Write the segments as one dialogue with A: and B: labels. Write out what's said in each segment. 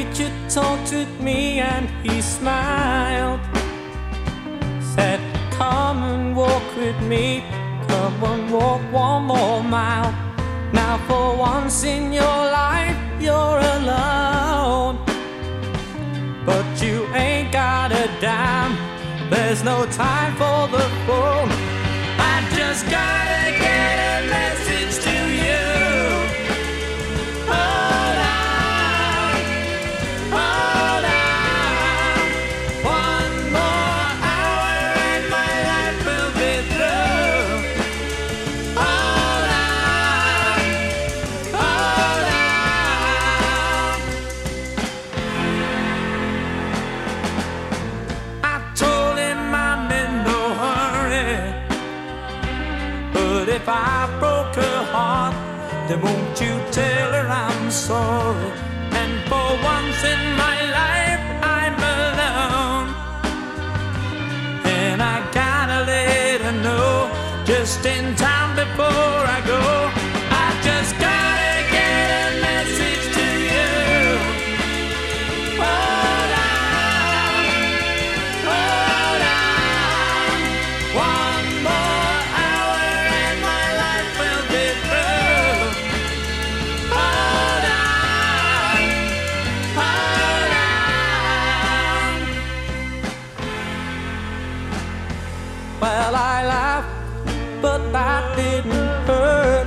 A: preacher talked with me and he smiled. Said, come and walk with me, come and walk one more mile. Now for once in your life you're alone, but you ain't got a dime, there's no time for the phone. I just gotta get a message to you. Hold on, hold on. One more hour and my life will be through. Hold on, hold on. I told him I'm in no hurry, but if I broke her heart, then won't you tell her I'm sorry? And for once in my life I'm alone, and I gotta let her know just in time before I go. I just gotta get a message to you. Hold on, hold on. One more hour and my life will be through. Hold on, hold on. Well, I laughed, but that didn't hurt.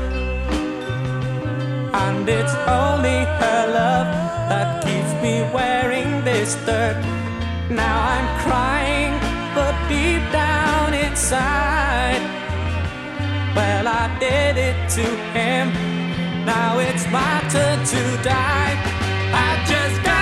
A: And it's only her love that keeps me wearing this dirt. Now I'm crying, but deep down inside, well, I did it to him. Now it's my turn to die. I just got